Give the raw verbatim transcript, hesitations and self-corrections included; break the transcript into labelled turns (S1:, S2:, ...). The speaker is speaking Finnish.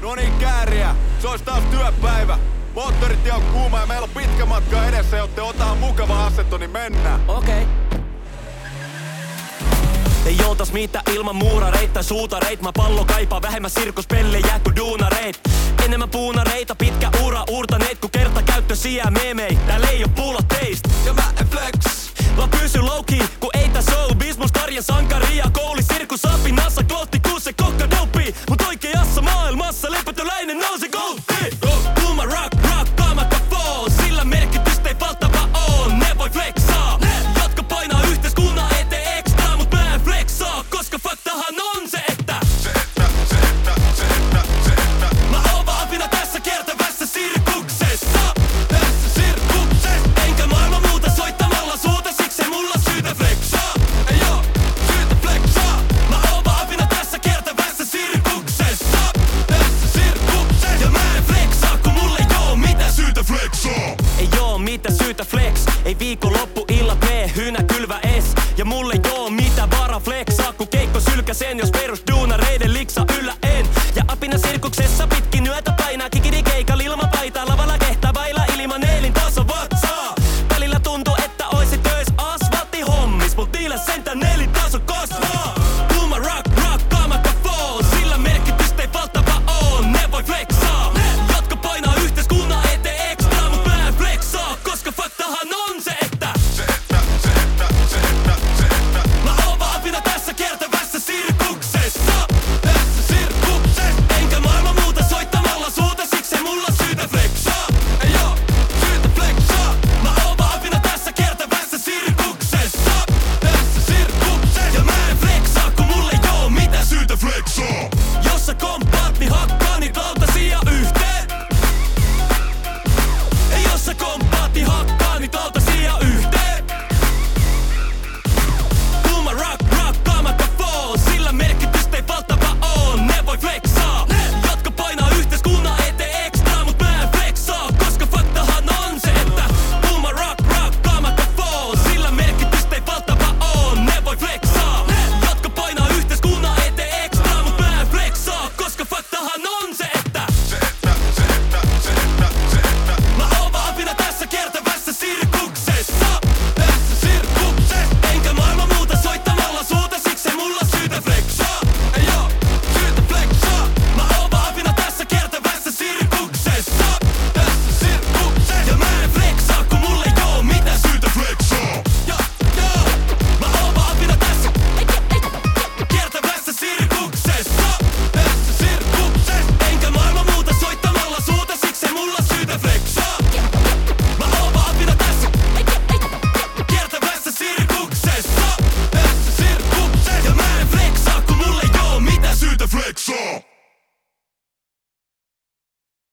S1: No niin, kääriä. Se olisi taas työpäivä. Moottoritie on kuuma ja meillä on pitkä matka edessä, jotta otetaan mukava asento, niin mennään.
S2: Okei. Okay. Ei oltais mitä ilman muurareita tai suutareit. Mä pallo kaipaa vähemmän sirkuspellejä kuin duunareit. Enemmän puunareita, pitkä ura uurtaneet kun kerta käyttösiä meemei. Täällä ei oo pullo teist.
S1: Ja mä en flex.
S2: Mä pysyn low-key, kun ei tää showbiz. Mun starjen sankaria, kouli, sirkus, apinassa, klotti, kusse, kokka, dopi. Mut oikeassa maailmassa lepätöläinen nousi golfi. Kuuma rock, rock, kaamakka fall. Sillä merkitystä ei valtava oo, ne voi flexaa. Jotka painaa yhteiskunnan eteen extra, mut mä en flexaa. Koska faktahan on se, että
S1: Se että, se että, se että, se että
S2: mä oon vaan apina tässä kiertävässä sirkuksessa. Tässä sirkuksessa. Enkä maailma muuta soittamalla suuta, siksi ei mulla syytä flexaa.
S1: ei oo syytä flexaa.
S2: Mä oon vaan apina tässä kiertävässä sirkuksessa.
S1: Tässä sirkuksessa.
S2: Ja mä en flexaa, kun mulla ei oo mitään syytä
S1: flexaa.
S2: Ei oo mitään syytä flex. Ei viikonloppuillat mee hynä kylvä es. Ja mulle ei oo mitään vara flexaa, kun keikko sylkäsen. Jos perus duunareiden liksa yllä en. Ja apina sirkuksessa